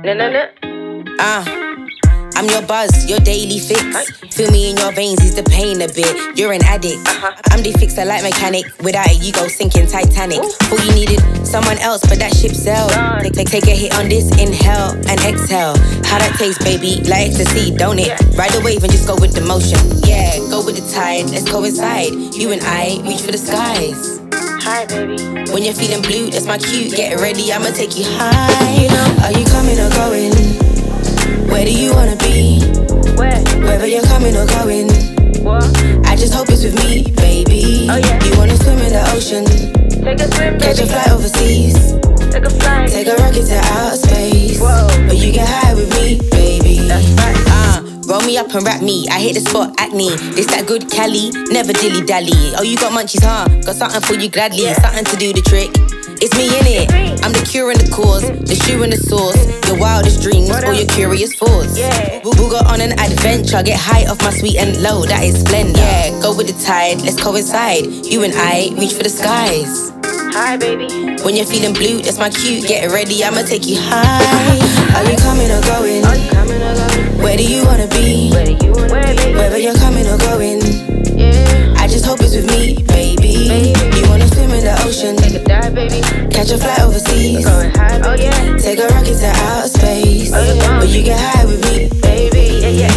I'm your buzz, your daily fix. Feel me in your veins, is the pain a bit. You're an addict. I'm the fixer like mechanic. Without it, you go sinking Titanic. Thought you needed someone else, but that ship sailed. Take a hit on this, inhale and exhale. How that tastes, baby, like ecstasy, don't it? Ride the wave and just go with the motion. Yeah, go with the tide, let's go inside. You and I, reach for the skies. Hi, baby. When you're feeling blue, that's my cue. Get ready, I'ma take you high. Are you coming or going? Where do you wanna be? Wherever you're coming or going. What? I just hope it's with me, baby. Oh, yeah. You wanna swim in the ocean? Take a swim, Catch a baby. flight overseas. Take a flight. Take a rocket to outer space. Whoa. But you get high with me, baby. That's right. Roll me up and wrap me. I hit the spot, acne. This that good Cali, never dilly dally. Oh, you got munchies, huh? Got something for you gladly. Yeah. Something to do the trick. It's me in it. I'm the cure and the cause, the shoe and the sauce. Your wildest dreams or your curious thoughts. Yeah. We'll go on an adventure. Get high off my sweet and low. That is splendid. Yeah, go with the tide. Let's coincide. You and I reach for the skies. Hi, baby. When you're feeling blue, that's my cue. Get ready, I'ma take you high. Are you coming or going? Are you coming or going? Where do you wanna be? Where do you wanna be? Wherever you're coming or going. Yeah. I just hope it's with me, baby. You wanna swim in the ocean? Take a dive, baby. Catch a flight overseas. Going high, oh yeah. Take a rocket to outer space. Oh, yeah. But you get high with me, baby. Yeah.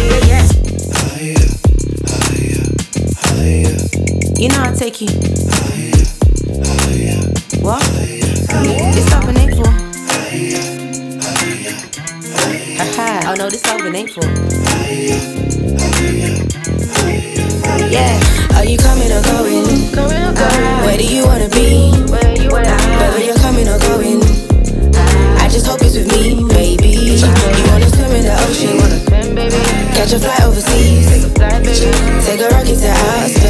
You know I'll take you. What? This something ain't for. Oh no, this something ain't for. Yeah. Are you coming or going? Coming or going? Where do you wanna be? Where you wanna be? Wherever you're coming or going. I just hope it's with me, baby. You wanna swim in the ocean? Swim, baby. Catch a flight overseas. Fly, baby. Take a rocket to outer space.